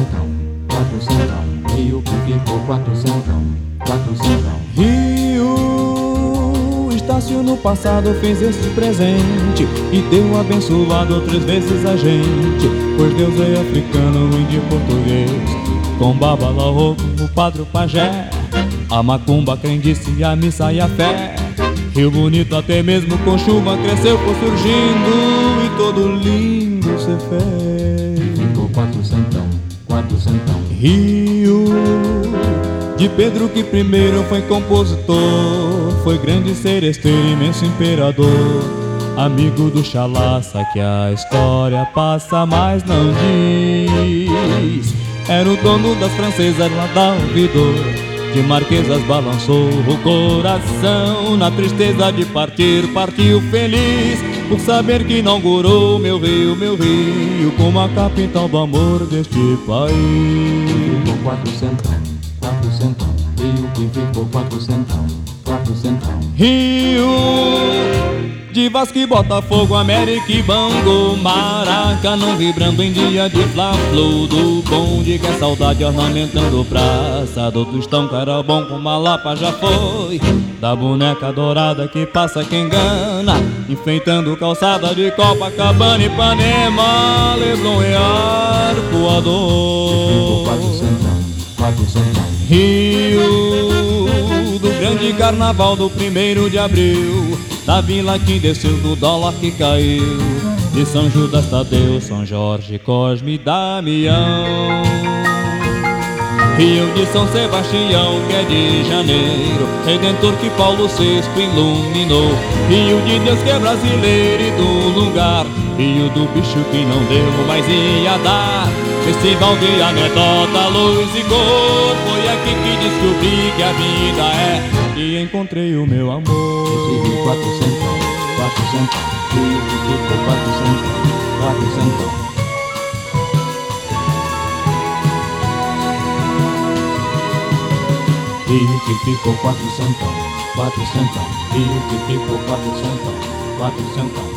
quatrocentão, Rio que ficou quatrocentão, quatrocentão. Rio, Estácio no passado fez este presente e deu abençoado 3 vezes a gente, pois Deus é africano, índio e português, com babalaô, o padre, o pajé, a macumba, a crendice, a missa e a fé. Rio bonito até mesmo com chuva cresceu, foi surgindo e todo lindo se fez. Ficou quatrocentão, quatrocentão. Rio, de Pedro que primeiro foi compositor, foi grande seresteiro, imenso imperador, amigo do Chalaça que a história passa mas não diz. Era o dono das francesas lá da ouvidor, de marquesas balançou o coração, na tristeza de partir, partiu feliz, por saber que inaugurou meu Rio, como a capital do amor deste país. Ficou quatrocentão, quatrocentão, Rio que ficou quatrocentão, quatrocentão. Rio, de Vasco e Botafogo, América e Bangu, Maracanã vibrando em dia de Fla-Flu, do bonde que é saudade ornamentando praça, do Tostão, Carabão com Malapa já foi, da boneca dourada que passa que engana, enfeitando calçada de Copacabana, Ipanema, Leblon e Arpoador. Ficou quatrocentão, quatrocentão. Rio, do grande carnaval do 1º de abril, da vila que desceu, do dólar que caiu, de São Judas Tadeu, São Jorge, Cosme e Damião. Rio de São Sebastião, que é de janeiro, Redentor que Paulo VI iluminou, Rio de Deus que é brasileiro e do lugar, Rio do bicho que não deu, mas ia dar, festival de anedota, luz e cor, foi aqui que descobri que a vida é, e encontrei o meu amor. Esse Rio quatrocentão, quatrocentão, Rio que ficou quatrocentão, quatrocentão. Rio que ficou quatrocentão, quatrocentão, Rio que ficou quatrocentão, quatrocentão.